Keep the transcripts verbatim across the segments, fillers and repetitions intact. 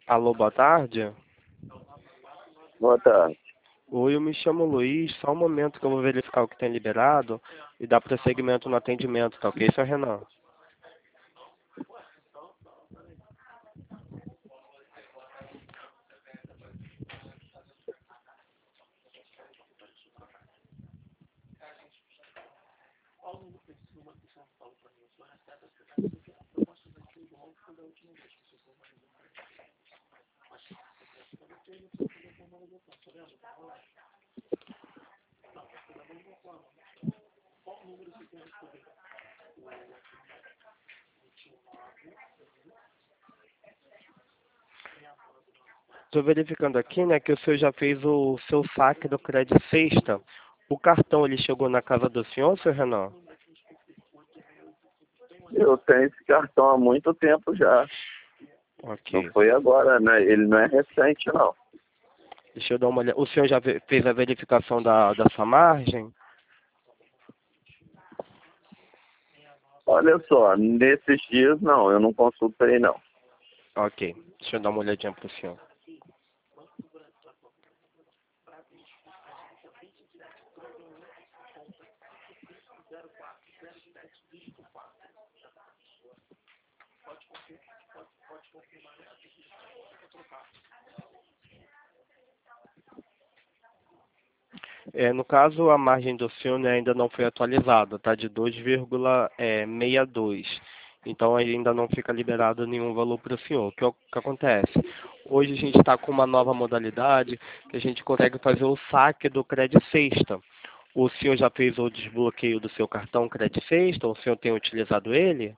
Alô, boa tarde. Boa tarde. Oi, eu me chamo Luiz. Só um momento que eu vou verificar o que tem liberado e dar prosseguimento no atendimento, tá ok, seu Renan? Estou verificando aqui, né, que o senhor já fez o seu saque do Crédito Sexta. O cartão, ele chegou na casa do senhor, seu Renan? Eu tenho esse cartão há muito tempo já. Não Ok. foi agora, né? Ele não é recente, não. Deixa eu dar uma olhada. O senhor já ve- fez a verificação da, da sua margem? Olha só, nesses dias não, eu não consultei não. Ok. Deixa eu dar uma olhadinha para o senhor. É, no caso, a margem do senhor, né, ainda não foi atualizada, tá? De dois vírgula sessenta e dois. Então ainda não fica liberado nenhum valor para o senhor. O que, o que acontece? Hoje a gente está com uma nova modalidade que a gente consegue fazer o saque do Crédito Sexta. O senhor já fez o desbloqueio do seu cartão Crédito Sexta? Ou o senhor tem utilizado ele?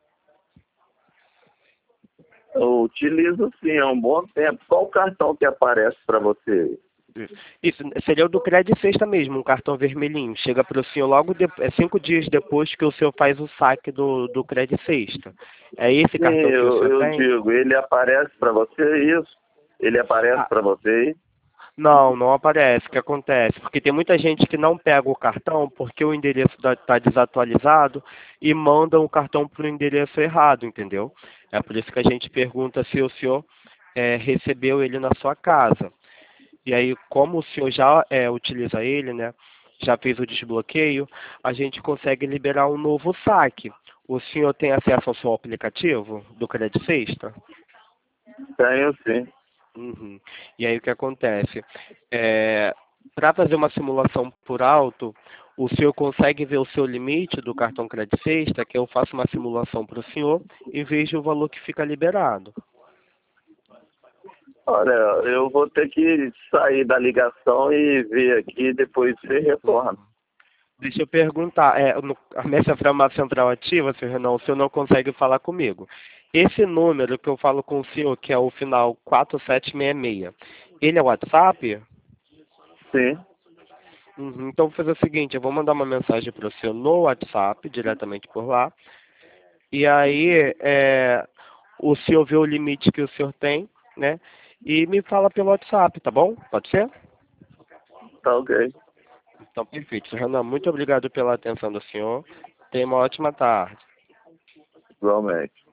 Eu utilizo sim há um bom tempo. Qual o cartão que aparece para você? Isso, seria o do Crédito Sexta mesmo, um cartão vermelhinho. Chega para o senhor logo de, é, cinco dias depois que o senhor faz o saque do, do Crédito Sexta. É esse Sim, cartão que o eu, senhor eu tem? digo, ele aparece para você isso? Ele aparece Ah, para você? não, não aparece. O que acontece? Porque tem muita gente que não pega o cartão porque o endereço está desatualizado e mandam o cartão para o endereço errado, entendeu? É por isso que a gente pergunta se o senhor é, recebeu ele na sua casa. E aí, como o senhor já é, utiliza ele, né? Já fez o desbloqueio, a gente consegue liberar um novo saque. O senhor tem acesso ao seu aplicativo do Crédito Sexta? Tenho sim. Uhum. E aí o que acontece? É, para fazer uma simulação por alto, o senhor consegue ver o seu limite do cartão Crédito Sexta, que eu faço uma simulação para o senhor e vejo o valor que fica liberado. Olha, eu vou ter que sair da ligação e ver aqui, depois você retorna. Uhum. Deixa eu perguntar, é, no, a minha chamada central ativa, senhor Renan, o senhor não consegue falar comigo. Esse número que eu falo com o senhor, que é o final quatro sete seis seis, ele é o WhatsApp? Sim. Uhum, então vou fazer o seguinte, eu vou mandar uma mensagem para o senhor no WhatsApp, diretamente por lá, e aí é, o senhor vê o limite que o senhor tem, né, e me fala pelo WhatsApp, tá bom? Pode ser? Tá ok. Então, perfeito. Senhor Renan, muito obrigado pela atenção do senhor. Tenha uma ótima tarde. Igualmente.